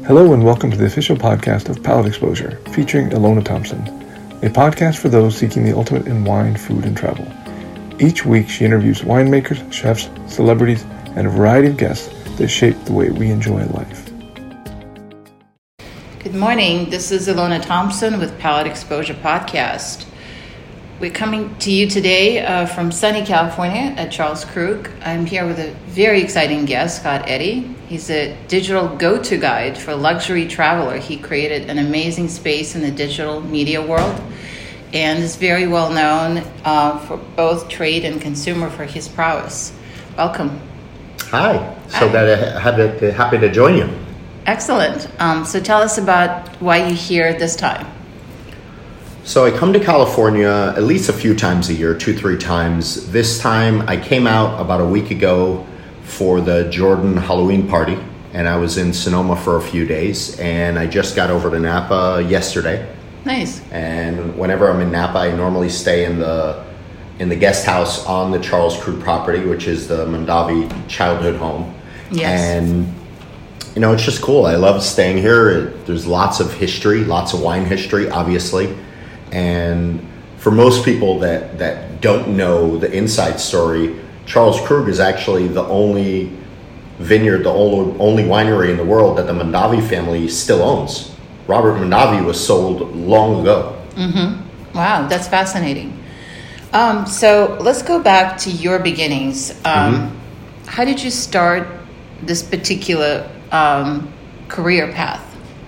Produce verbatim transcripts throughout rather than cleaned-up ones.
Hello and welcome to the official podcast of Palate Exposure, featuring Ilona Thompson, a podcast for those seeking the ultimate in wine, food, and travel. Each week she interviews winemakers, chefs, celebrities, and a variety of guests that shape the way we enjoy life. Good morning, this is Ilona Thompson with Palate Exposure Podcast. We're coming to you today uh, from sunny California at Charles Krug. I'm here with a very exciting guest, Scott Eddy. He's a digital go-to guide for luxury traveler. He created an amazing space in the digital media world and is very well known uh, for both trade and consumer for his prowess. Welcome. Hi, so glad happy, happy to join you. Excellent. Um, so tell us about why you're here at this time. So I come to California at least a few times a year, two, three times. This time I came out about a week ago for the Jordan Halloween party, and I was in Sonoma for a few days, and I just got over to Napa yesterday. Nice. And whenever I'm in Napa, I normally stay in the in the guest house on the Charles Krug property, which is the Mondavi childhood home. Yes. And you know, it's just cool. I love staying here. There's lots of history, lots of wine history, obviously. And for most people that, that don't know the inside story, Charles Krug is actually the only vineyard, the only, only winery in the world that the Mondavi family still owns. Robert Mondavi was sold long ago. Mm-hmm. Wow, that's fascinating. Um, so let's go back to your beginnings. Um, mm-hmm. How did you start this particular um, career path?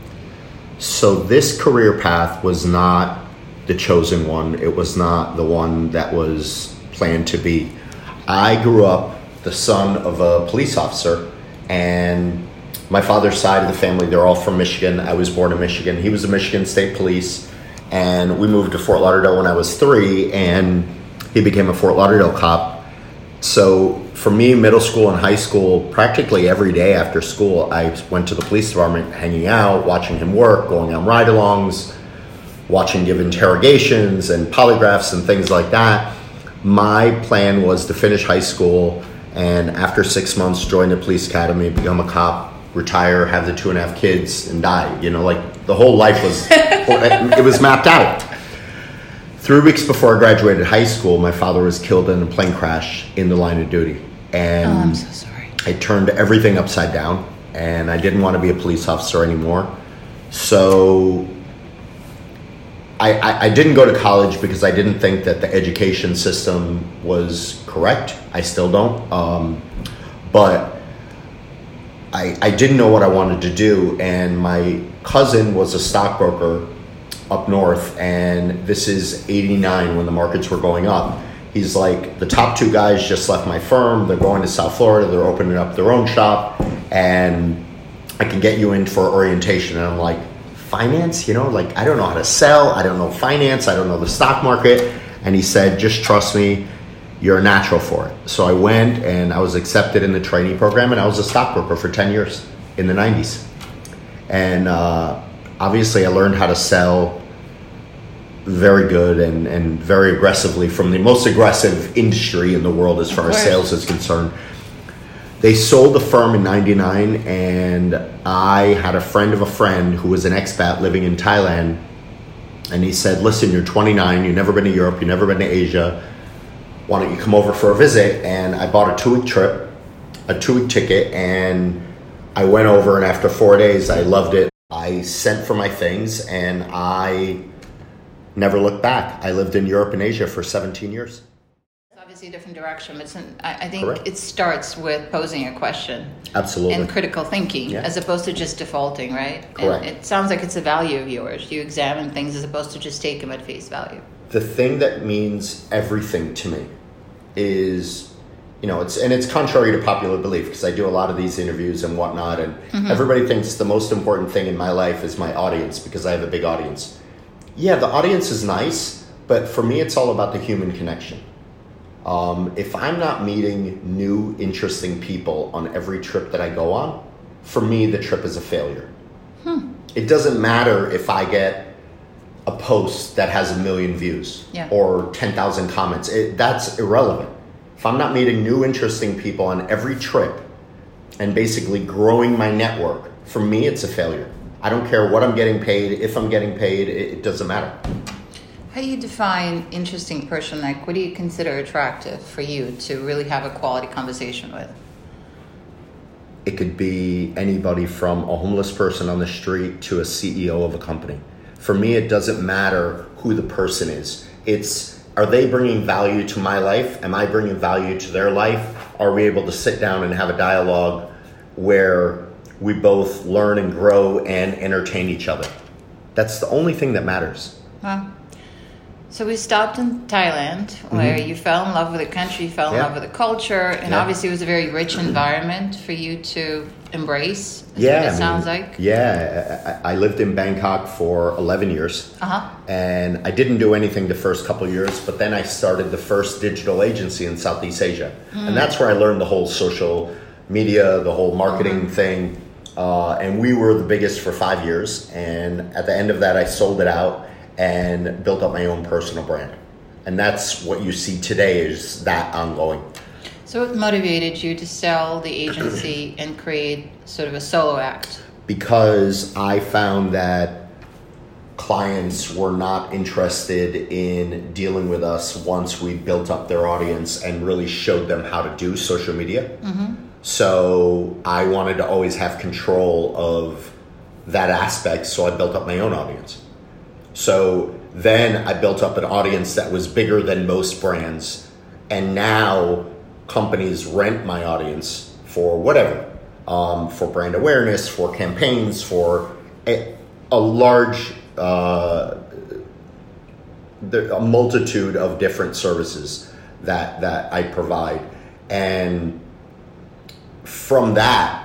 So this career path was not the chosen one. It was not the one that was planned to be. I grew up the son of a police officer, and my father's side of the family, they're all from Michigan. I was born in Michigan. He was the Michigan State Police, and we moved to Fort Lauderdale when I was three, and he became a Fort Lauderdale cop. So for me, middle school and high school, practically every day after school, I went to the police department, hanging out, watching him work, going on ride-alongs, watching give interrogations and polygraphs and things like that. My plan was to finish high school and after six months join the police academy, become a cop, retire, have the two and a half kids and die. You know, like the whole life was, it was mapped out. Three weeks before I graduated high school, my father was killed in a plane crash in the line of duty. And oh, I'm so sorry. I turned everything upside down and I didn't want to be a police officer anymore. So I, I, I didn't go to college because I didn't think that the education system was correct. I still don't. Um, but I, I didn't know what I wanted to do. And my cousin was a stockbroker up north. And this is eighty-nine when the markets were going up. He's like, the top two guys just left my firm. They're going to South Florida. They're opening up their own shop. And I can get you in for orientation. And I'm like, finance, you know, like I don't know how to sell, I don't know finance, I don't know the stock market. And he said, just trust me, you're a natural for it. So I went and I was accepted in the trainee program, and I was a stockbroker for ten years in the nineties. And uh, obviously I learned how to sell very good and, and very aggressively from the most aggressive industry in the world as far as sales is concerned. They sold the firm in ninety-nine, and I had a friend of a friend who was an expat living in Thailand, and he said, listen, you're twenty-nine, you've never been to Europe, you've never been to Asia, why don't you come over for a visit? And I bought a two-week trip, a two-week ticket, and I went over, and after four days, I loved it. I sent for my things, and I never looked back. I lived in Europe and Asia for seventeen years. Obviously a different direction. It's an, I, I think Correct. It starts with posing a question. Absolutely. And critical thinking, Yeah. as opposed to just defaulting, right? Correct. And it sounds like it's a value of yours. You examine things as opposed to just take them at face value. The thing that means everything to me is, you know, it's and it's contrary to popular belief, because I do a lot of these interviews and whatnot, and mm-hmm. everybody thinks the most important thing in my life is my audience, because I have a big audience. Yeah, the audience is nice, but for me, it's all about the human connection. Um, if I'm not meeting new, interesting people on every trip that I go on, for me, the trip is a failure. Hmm. It doesn't matter if I get a post that has a million views yeah. or ten thousand comments. It, that's irrelevant. If I'm not meeting new, interesting people on every trip and basically growing my network for me, it's a failure. I don't care what I'm getting paid. If I'm getting paid, it, it doesn't matter. How do you define interesting person? Like, what do you consider attractive for you to really have a quality conversation with? It could be anybody from a homeless person on the street to a C E O of a company. For me, it doesn't matter who the person is. It's, are they bringing value to my life? Am I bringing value to their life? Are we able to sit down and have a dialogue where we both learn and grow and entertain each other? That's the only thing that matters. Well, so we stopped in Thailand, where mm-hmm. you fell in love with the country, you fell in yeah. love with the culture, and yeah. obviously it was a very rich environment for you to embrace. Is yeah, what it I sounds mean, like. Yeah, I, I lived in Bangkok for eleven years, uh-huh. and I didn't do anything the first couple of years, but then I started the first digital agency in Southeast Asia, mm. and that's where I learned the whole social media, the whole marketing mm-hmm. thing, uh, and we were the biggest for five years, and at the end of that, I sold it out and built up my own personal brand. And that's what you see today, is that ongoing. So what motivated you to sell the agency and create sort of a solo act? Because I found that clients were not interested in dealing with us once we built up their audience and really showed them how to do social media. Mm-hmm. So I wanted to always have control of that aspect, so I built up my own audience. So then I built up an audience that was bigger than most brands, and now companies rent my audience for whatever, um, for brand awareness, for campaigns, for a, a large, uh, a multitude of different services that that I provide. And from that,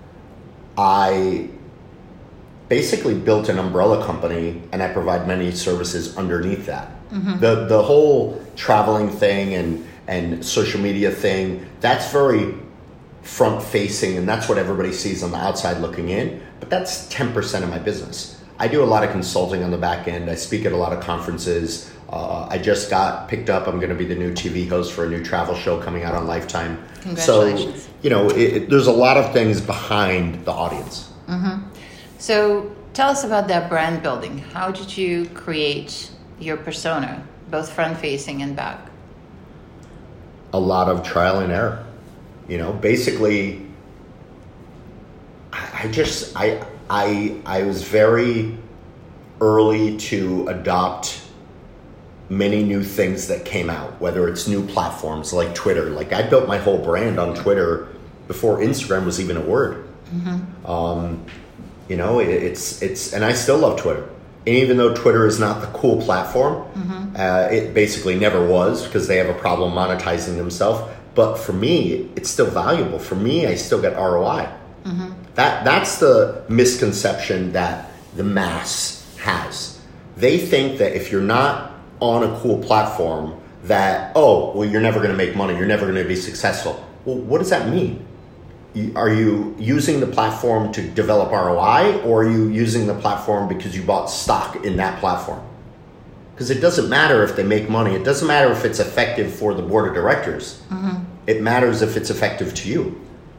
I basically built an umbrella company, and I provide many services underneath that. Mm-hmm. The the whole traveling thing and and social media thing, that's very front facing, and that's what everybody sees on the outside looking in, but that's ten percent of my business. I do a lot of consulting on the back end. I speak at a lot of conferences. Uh, I just got picked up. I'm going to be the new T V host for a new travel show coming out on Lifetime. Congratulations. So, you know, it, it, there's a lot of things behind the audience. Mm-hmm. So tell us about that brand building. How did you create your persona, both front-facing and back? A lot of trial and error. You know, basically, I, I just, I, I, I was very early to adopt many new things that came out, whether it's new platforms like Twitter. Like, I built my whole brand on Twitter before Instagram was even a word. Mm-hmm. Um, You know, it, it's, it's, and I still love Twitter. And even though Twitter is not the cool platform, mm-hmm. uh, it basically never was, because they have a problem monetizing themselves. But for me, it's still valuable. For me, I still get R O I. Mm-hmm. That, that's the misconception that the mass has. They think that if you're not on a cool platform, that, oh, well, you're never going to make money. You're never going to be successful. Well, what does that mean? Are you using the platform to develop R O I, or are you using the platform because you bought stock in that platform? Because it doesn't matter if they make money. It doesn't matter if it's effective for the board of directors. Mm-hmm. It matters if it's effective to you.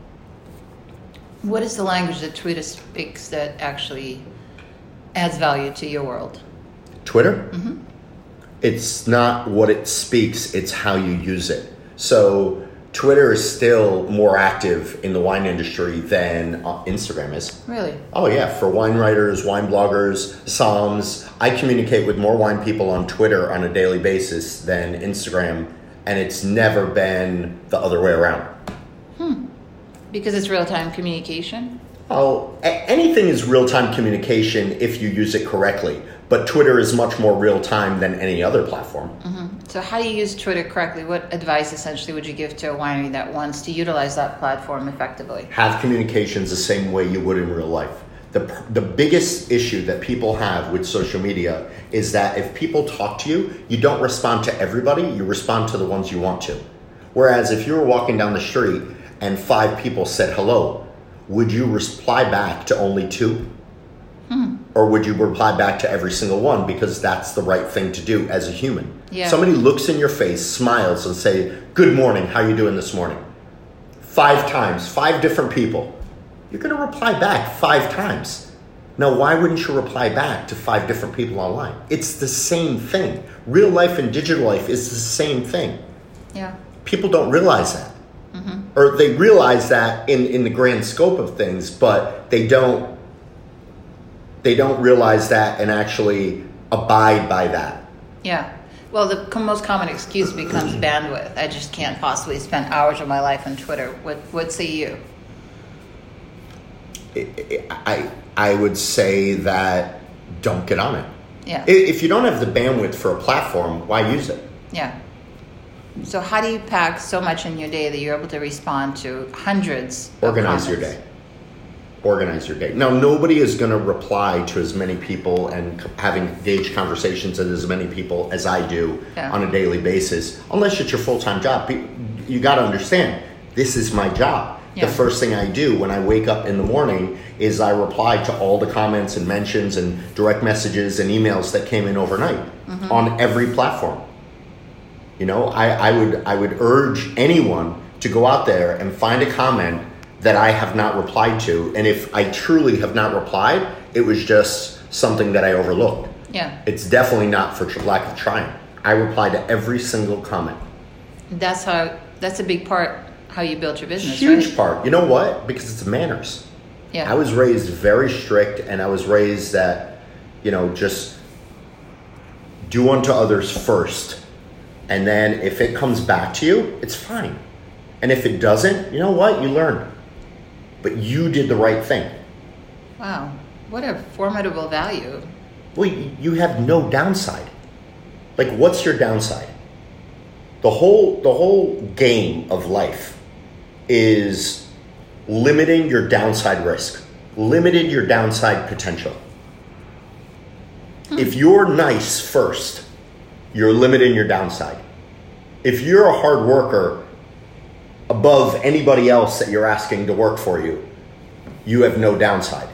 What is the language that Twitter speaks that actually adds value to your world? Twitter? Mm-hmm. It's not what it speaks, it's how you use it. So Twitter is still more active in the wine industry than uh, Instagram is. Really? Oh yeah, for wine writers, wine bloggers, Psalms. I communicate with more wine people on Twitter on a daily basis than Instagram, and it's never been the other way around. Hmm. Because it's real-time communication? Oh, a- anything is real-time communication if you use it correctly, but Twitter is much more real-time than any other platform. Mm-hmm. So how do you use Twitter correctly? What advice essentially would you give to a winery that wants to utilize that platform effectively? Have communications the same way you would in real life. The, the biggest issue that people have with social media is that if people talk to you, you don't respond to everybody, you respond to the ones you want to. Whereas if you were walking down the street and five people said hello, would you reply back to only two? Hmm. Or would you reply back to every single one because that's the right thing to do as a human? Yeah. Somebody looks in your face, smiles, and say, "Good morning, how you doing this morning?" Five times, five different people. you're going to reply back five times. Now, why wouldn't you reply back to five different people online? It's the same thing. Real life and digital life is the same thing. Yeah. People don't realize that. Mm-hmm. Or they realize that in, in the grand scope of things, but they don't they don't realize that and actually abide by that. Yeah. Well, the co- most common excuse becomes bandwidth. I just can't possibly spend hours of my life on Twitter. What what say you? I I would say that don't get on it. Yeah. If you don't have the bandwidth for a platform, why use it? Yeah. So how do you pack so much in your day that you're able to respond to hundreds of Organize your comments? day. Organize your day. Now, nobody is going to reply to as many people and c- have engaged conversations with as many people as I do Yeah. on a daily basis, unless it's your full-time job. Be- You got to understand, this is my job. Yeah. The first thing I do when I wake up in the morning is I reply to all the comments and mentions and direct messages and emails that came in overnight Mm-hmm. on every platform. You know, I, I would I would urge anyone to go out there and find a comment that I have not replied to. And if I truly have not replied, it was just something that I overlooked. Yeah. It's definitely not for tr- lack of trying. I reply to every single comment. That's how. That's a big part how you built your business, Huge right? part. You know what? Because it's manners. Yeah. I was raised very strict, and I was raised that, you know, just do unto others first. And then if it comes back to you, it's fine. And if it doesn't, you know what? You learned. But you did the right thing. Wow. What a formidable value. Well, y- you have no downside. Like, what's your downside? The whole the whole game of life is limiting your downside risk, limiting your downside potential. Hmm. If you're nice first, you're limiting your downside. If you're a hard worker above anybody else that you're asking to work for you, you have no downside.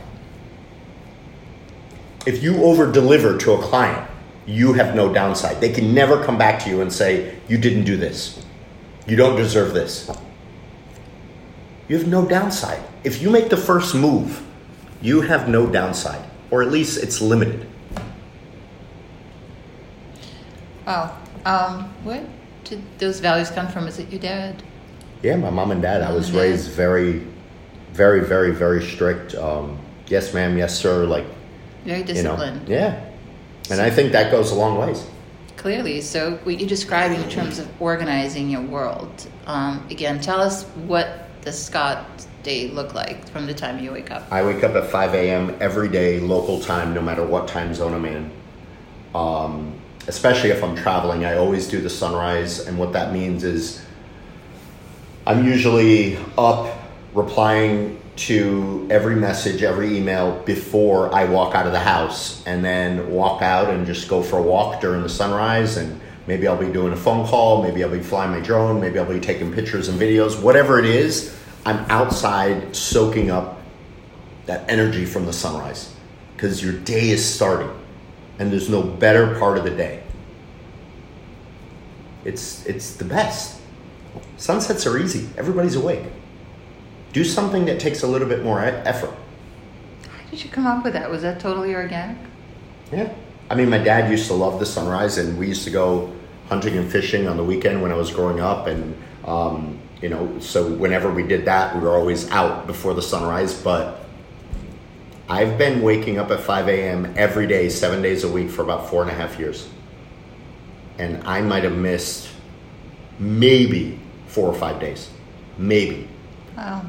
If you over deliver to a client, you have no downside. They can never come back to you and say, you didn't do this. You don't deserve this. You have no downside. If you make the first move, you have no downside, or at least it's limited. Wow. Um, what did those values come from? Is it your dad? Yeah, my mom and dad. I was Mhm. raised very, very, very, very strict. Um, yes, ma'am. Yes, sir. Like, Very you know, disciplined. yeah. And I think that goes a long ways. Clearly. So what you described in terms of organizing your world. Um, again, tell us what the Scott day looked like from the time you wake up. I wake up at five a.m. every day, local time, no matter what time zone I'm in. Um, especially if I'm traveling, I always do the sunrise. And what that means is I'm usually up replying to every message, every email before I walk out of the house, and then walk out and just go for a walk during the sunrise. And maybe I'll be doing a phone call, maybe I'll be flying my drone, maybe I'll be taking pictures and videos, whatever it is. I'm outside soaking up that energy from the sunrise, because your day is starting and there's no better part of the day. It's it's the best. Sunsets are easy. Everybody's awake. Do something that takes a little bit more e- effort. How did you come up with that? Was that totally organic? Yeah. I mean, my dad used to love the sunrise, and we used to go hunting and fishing on the weekend when I was growing up. And, um, you know, so whenever we did that, we were always out before the sunrise. But I've been waking up at five a.m. every day, seven days a week for about four and a half years. And I might have missed maybe four or five days. Maybe. Wow.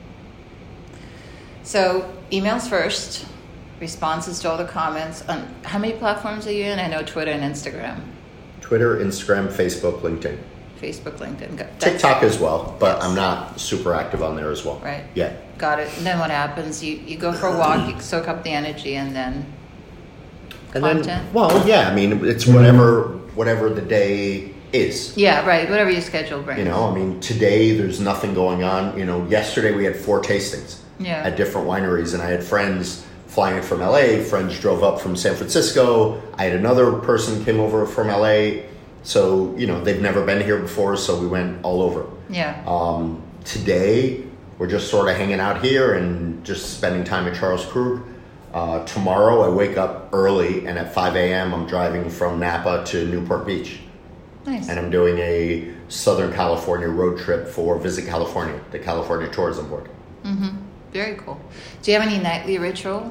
So emails first, responses to all the comments. On how many platforms are you in? I know Twitter and Instagram. Twitter, Instagram, Facebook, LinkedIn. Facebook, LinkedIn. Got- that's- TikTok as well, but Yes. I'm not super active on there as well. Right. Yeah. Got it. And then what happens? You you go for a walk, you soak up the energy, and then And content. then, well, yeah, I mean, it's whatever whatever the day is. Yeah, right. Whatever your schedule brings. You know, I mean, today there's nothing going on. You know, yesterday we had four tastings Yeah. at different wineries, and I had friends flying in from L A. Friends drove up from San Francisco. I had another person came over from L A. So, you know, they've never been here before, so we went all over. Yeah. Um, today, we're just sort of hanging out here and just spending time at Charles Krug. Uh, tomorrow I wake up early, and at five a.m. I'm driving from Napa to Newport Beach. Nice. And I'm doing a Southern California road trip for Visit California, the California Tourism Board. Mm-hmm. Very cool. Do you have any nightly ritual?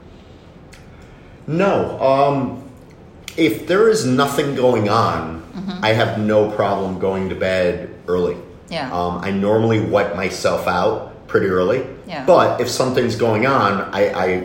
No. Um, if there is nothing going on, mm-hmm. I have no problem going to bed early. Yeah. Um, I normally wipe myself out pretty early. Yeah. But if something's going on, I, I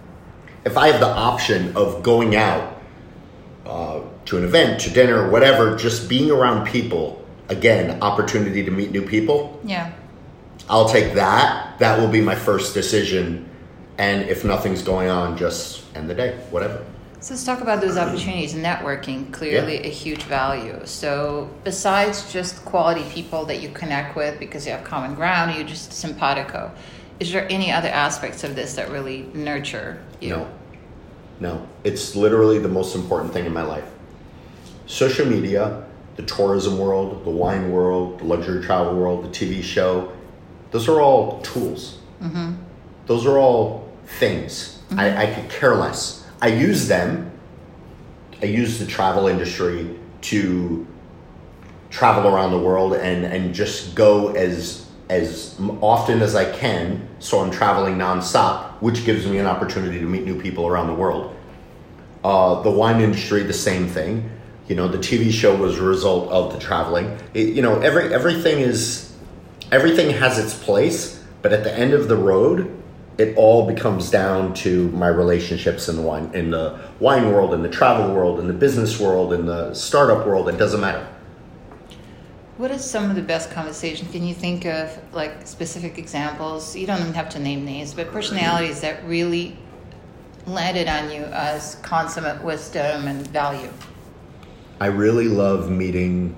if I have the option of going out uh, to an event, to dinner, whatever, just being around people, again, opportunity to meet new people. Yeah. I'll take that. That will be my first decision. And if nothing's going on, just end the day, whatever. So let's talk about those opportunities. Networking, clearly Yeah. a huge value. So besides just quality people that you connect with because you have common ground, you're just simpatico, is there any other aspects of this that really nurture you? No. No. It's literally the most important thing in my life. Social media, the tourism world, the wine world, the luxury travel world, the T V show, those are all tools. Mm-hmm. Those are all things. Mm-hmm. I, I could care less. I use them. I use the travel industry to travel around the world and, and just go as as often as I can. So I'm traveling nonstop, which gives me an opportunity to meet new people around the world. Uh, the wine industry, the same thing. You know, the T V show was a result of the traveling. It, you know, every everything is everything has its place, but at the end of the road, it all becomes down to my relationships in the wine in the wine world, in the travel world, in the business world, in the startup world. It doesn't matter. What are some of the best conversations? Can you think of like specific examples? You don't even have to name names, but personalities that really landed on you as consummate wisdom and value. I really love meeting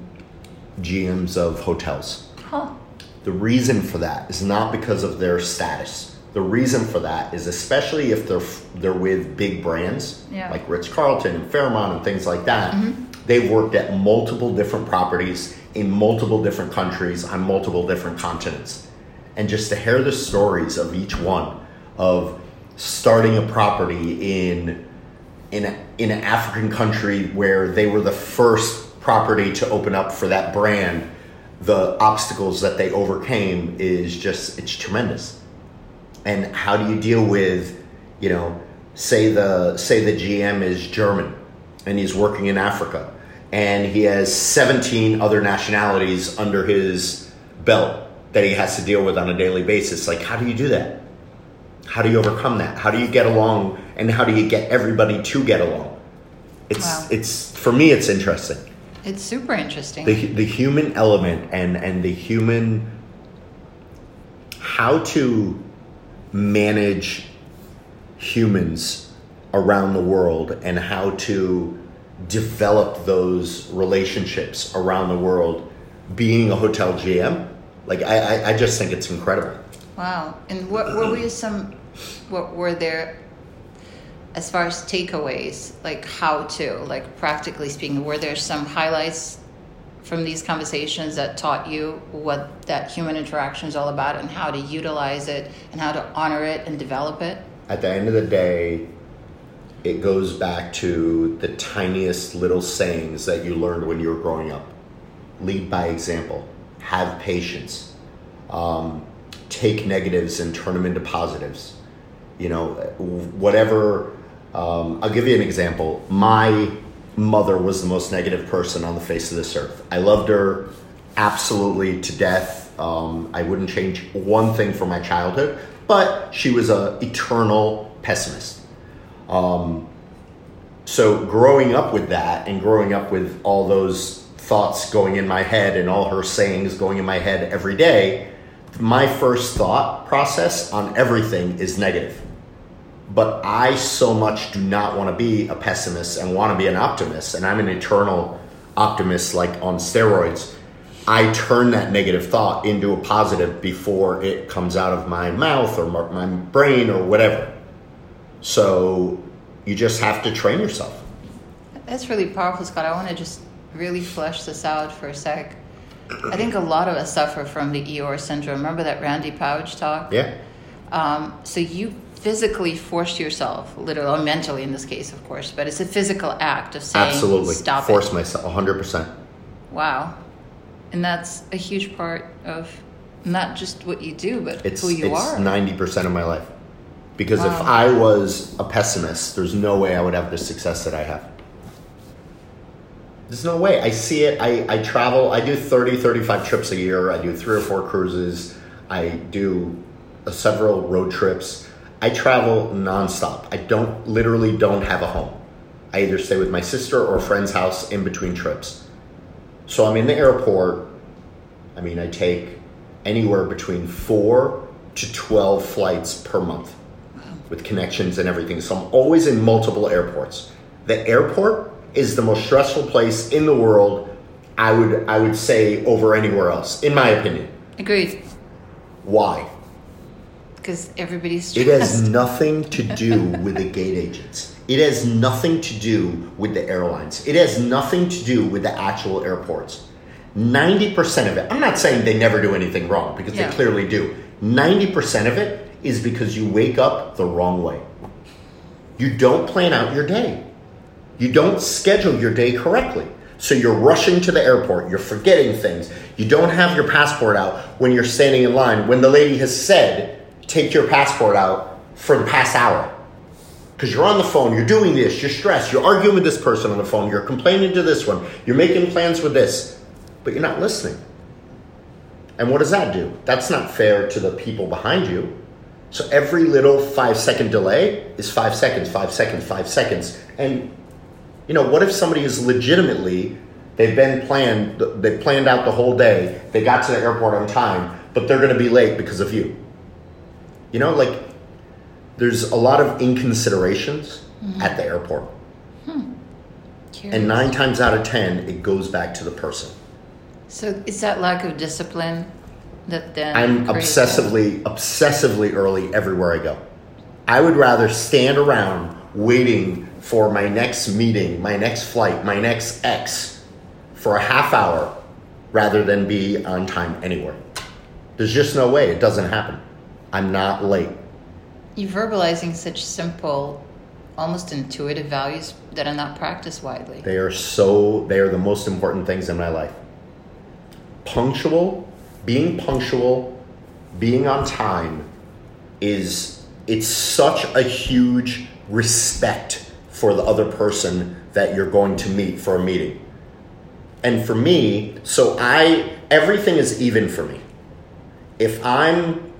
G Ms of hotels. Huh. The reason for that is not because of their status. The reason for that is especially if they're they're with big brands yeah. like Ritz-Carlton and Fairmont and things like that. Mm-hmm. They've worked at multiple different properties in multiple different countries on multiple different continents. And just to hear the stories of each one, of starting a property in in a, in an African country where they were the first property to open up for that brand, the obstacles that they overcame is just, it's tremendous. And how do you deal with, you know, say the say the G M is German and he's working in Africa and he has seventeen other nationalities under his belt that he has to deal with on a daily basis. Like, how do you do that? How do you overcome that? How do you get along, and how do you get everybody to get along? It's wow. it's for me, it's interesting. It's super interesting. The the human element and and the human, how to manage humans around the world and how to develop those relationships around the world. Being a hotel G M, like I I, I just think it's incredible. Wow. And what, what were some, what were there, as far as takeaways, like how to, like practically speaking, were there some highlights from these conversations that taught you what that human interaction is all about and how to utilize it and how to honor it and develop it? At the end of the day, it goes back to the tiniest little sayings that you learned when you were growing up. Lead by example. Have patience. Um, take negatives and turn them into positives. You know, whatever. Um, I'll give you an example. My mother was the most negative person on the face of this earth. I loved her absolutely to death. Um, I wouldn't change one thing from my childhood, but she was an eternal pessimist. Um, so growing up with that and growing up with all those thoughts going in my head and all her sayings going in my head every day, my first thought process on everything is negative. But I so much do not want to be a pessimist and want to be an optimist. And I'm an eternal optimist, like on steroids. I turn that negative thought into a positive before it comes out of my mouth or my brain or whatever. So you just have to train yourself. That's really powerful, Scott. I want to just really flesh this out for a sec. I think a lot of us suffer from the Eeyore syndrome. Remember that Randy Pouch talk? Yeah. Um, so you physically forced yourself, literally, or mentally in this case, of course, but it's a physical act of saying, Absolutely. stop Force it. myself, one hundred percent. Wow. And that's a huge part of not just what you do, but It's, who you it's are. ninety percent of my life. Because Wow. if I was a pessimist, there's no way I would have the success that I have. There's no way. I see it. I, I travel. I do thirty, thirty-five trips a year. I do three or four cruises. I do uh, several road trips. I travel nonstop. I don't literally don't have a home. I either stay with my sister or a friend's house in between trips. So I'm in the airport. I mean, I take anywhere between four to twelve flights per month with connections and everything. So I'm always in multiple airports. The airport is the most stressful place in the world, I would I would say, over anywhere else, in my opinion. Agreed. Why? Because everybody's It stressed. has nothing to do with the gate agents. It has nothing to do with the airlines. It has nothing to do with the actual airports. ninety percent of it, I'm not saying they never do anything wrong, because Yeah. they clearly do. ninety percent of it is because you wake up the wrong way. You don't plan out your day. You don't schedule your day correctly. So you're rushing to the airport. You're forgetting things. You don't have your passport out when you're standing in line, when the lady has said, take your passport out for the past hour. Because you're on the phone, you're doing this, you're stressed, you're arguing with this person on the phone, you're complaining to this one, you're making plans with this, but you're not listening. And what does that do? That's not fair to the people behind you. So every little five second delay is five seconds, five seconds, five seconds. And you know, what if somebody is legitimately, they've been planned, they planned out the whole day, they got to the airport on time, but they're going to be late because of you. You know, like, there's a lot of inconsiderations mm-hmm. at the airport. Hmm. And nine times out of ten, it goes back to the person. So is that lack of discipline that then I'm obsessively, that? obsessively early everywhere I go. I would rather stand around waiting for my next meeting, my next flight, my next X for a half hour rather than be on time anywhere. There's just no way. It doesn't happen. I'm not late. You're verbalizing such simple, almost intuitive values that are not practiced widely. They are so, they are the most important things in my life. Punctual, being punctual, being on time is, it's such a huge respect for the other person that you're going to meet for a meeting. And for me, so I, everything is even for me. If I'm,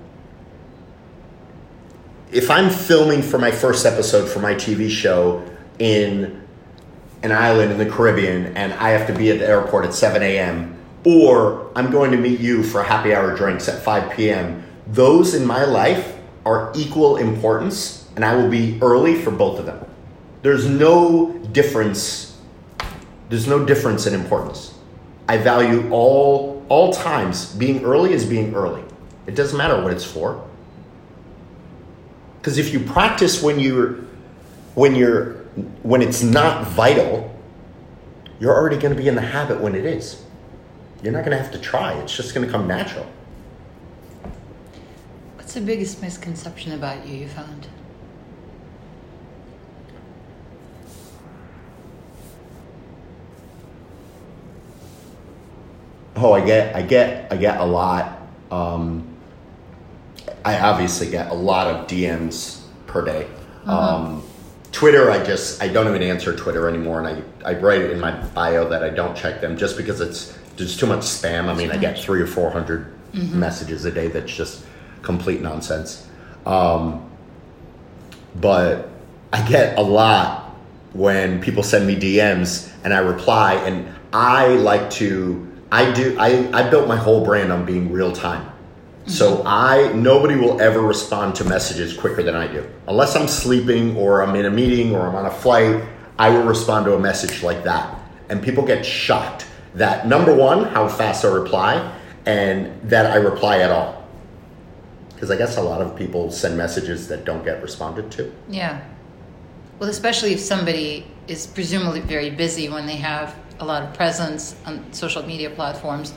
if I'm filming for my first episode for my T V show in an island in the Caribbean and I have to be at the airport at seven a.m., or I'm going to meet you for happy hour drinks at five p.m., those in my life are equal importance, and I will be early for both of them. There's no difference. There's no difference in importance. I value all all times. Being early is being early. It doesn't matter what it's for. Because if you practice when you're when you're when it's not vital, you're already going to be in the habit when it is. You're not going to have to try. It's just going to come natural. What's the biggest misconception about you you found? Oh, I get, I get, I get a lot. Um, I obviously get a lot of D Ms per day. Uh-huh. Um, Twitter, I just, I don't even answer Twitter anymore, and I, I write it in my bio that I don't check them just because it's, there's too much spam. I mean, I get three or four hundred mm-hmm. messages a day that's just complete nonsense. Um, but I get a lot when people send me D Ms and I reply, and I like to, I do, I, I built my whole brand on being real time. Mm-hmm. So I, nobody will ever respond to messages quicker than I do. Unless I'm sleeping or I'm in a meeting or I'm on a flight, I will respond to a message like that. And people get shocked that, number one, how fast I reply, and that I reply at all. Because I guess a lot of people send messages that don't get responded to. Yeah. Well, especially if somebody is presumably very busy when they have a lot of presence on social media platforms,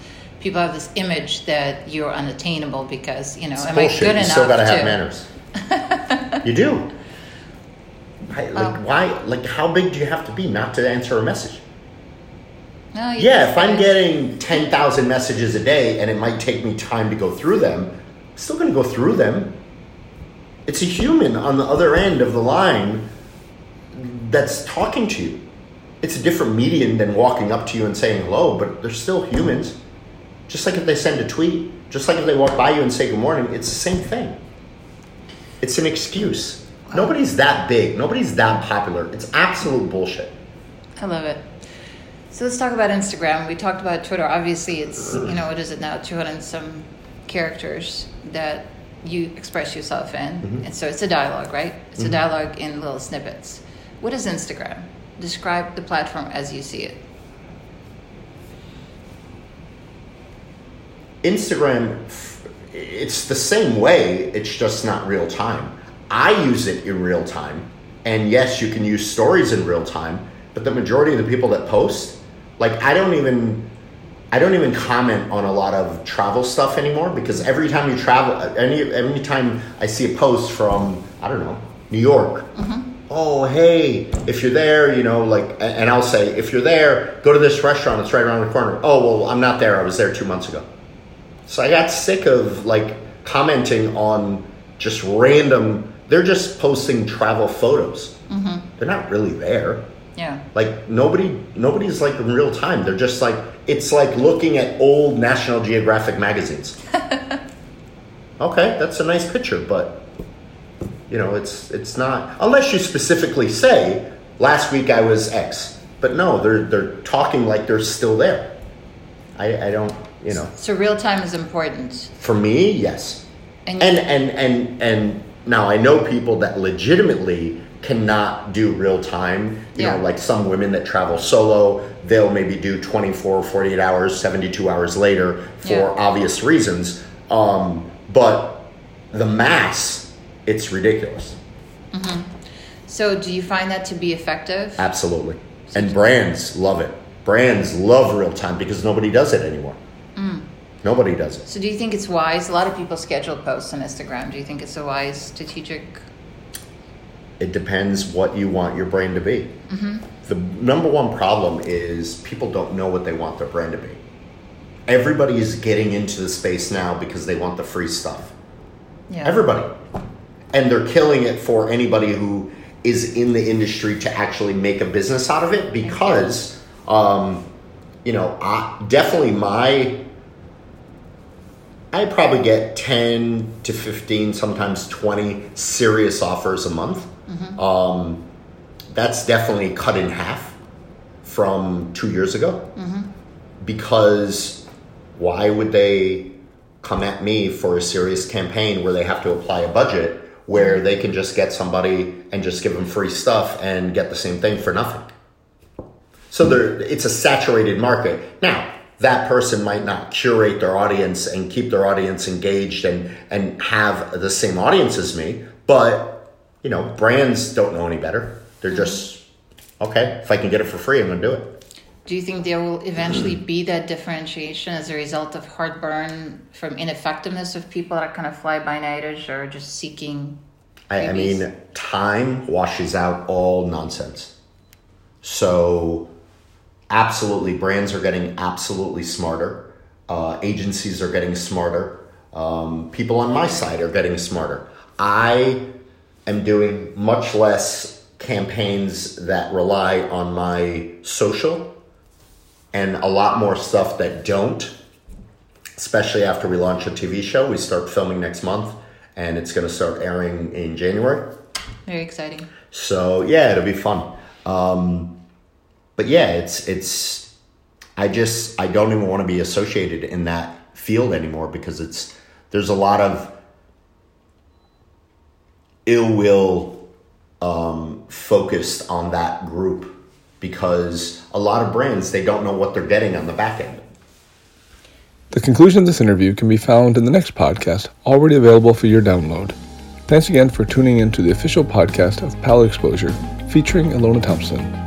people have this image that you're unattainable because, you know, It's am bullshit. I good you enough still gotta have to... manners. You do. I, like, Oh. why? Like, how big do you have to be not to answer a message? No, you Yeah, just if I'm gotta- getting ten thousand messages a day and it might take me time to go through them, I'm still going to go through them. It's a human on the other end of the line that's talking to you. It's a different medium than walking up to you and saying hello, but they're still humans. Just like if they send a tweet, just like if they walk by you and say good morning, it's the same thing. It's an excuse. Nobody's that big. Nobody's that popular. It's absolute bullshit. I love it. So let's talk about Instagram. We talked about Twitter. Obviously, it's, you know, what is it now, two hundred and some characters that you express yourself in. Mm-hmm. And so it's a dialogue, right? It's Mm-hmm. a dialogue in little snippets. What is Instagram? Describe the platform as you see it. Instagram, it's the same way, it's just not real time. I use it in real time. And yes, you can use stories in real time, but the majority of the people that post, like I don't even I don't even comment on a lot of travel stuff anymore, because every time you travel, any every time I see a post from, I don't know, New York, mm-hmm. oh, hey, if you're there, you know, like, and I'll say, if you're there, go to this restaurant, it's right around the corner. Oh, well, I'm not there, I was there two months ago. So I got sick of like commenting on just random, they're just posting travel photos. Mm-hmm. They're not really there. Yeah. Like nobody, nobody's like in real time. They're just like, it's like looking at old National Geographic magazines. Okay, that's a nice picture, but you know, it's it's not, unless you specifically say, last week I was X. But no, they're they're talking like they're still there. I, I don't, you know. So real time is important. For me, yes. And And and and and now I know people that legitimately cannot do real time. You Yeah. know, like some women that travel solo, they'll maybe do twenty-four, forty-eight hours, seventy-two hours later for Yeah. obvious reasons. Um, but the mass, it's ridiculous. Mm-hmm. So do you find that to be effective? Absolutely. And brands love it. Brands love real time because nobody does it anymore. Mm. Nobody does it. So do you think it's wise? A lot of people schedule posts on Instagram. Do you think it's a wise, strategic? It depends what you want your brand to be. Mm-hmm. The number one problem is people don't know what they want their brand to be. Everybody is getting into the space now because they want the free stuff. Yeah. Everybody. And they're killing it for anybody who is in the industry to actually make a business out of it, because, um, you know, I, definitely my, I probably get ten to fifteen, sometimes twenty serious offers a month. Mm-hmm. Um, that's definitely cut in half from two years ago. Mm-hmm. Because why would they come at me for a serious campaign where they have to apply a budget where they can just get somebody and just give them free stuff and get the same thing for nothing? So there, it's a saturated market. Now, that person might not curate their audience and keep their audience engaged and, and have the same audience as me, but, you know, brands don't know any better. They're just, okay, if I can get it for free, I'm going to do it. Do you think there will eventually be that differentiation as a result of heartburn from ineffectiveness of people that are kind of fly-by-nighters or just seeking I, I mean, time washes out all nonsense. So absolutely, brands are getting absolutely smarter. Uh, agencies are getting smarter. Um, people on my side are getting smarter. I am doing much less campaigns that rely on my social and a lot more stuff that don't, especially after we launch a T V show. We start filming next month, and it's going to start airing in January. Very exciting. So, yeah, it'll be fun. Um, but, yeah, it's, it's, I just, I don't even want to be associated in that field anymore, because it's, there's a lot of ill will um, focused on that group, because a lot of brands, they don't know what they're getting on the back end. The conclusion of this interview can be found in the next podcast, already available for your download. Thanks again for tuning in to the official podcast of Palette Exposure, featuring Ilona Thompson.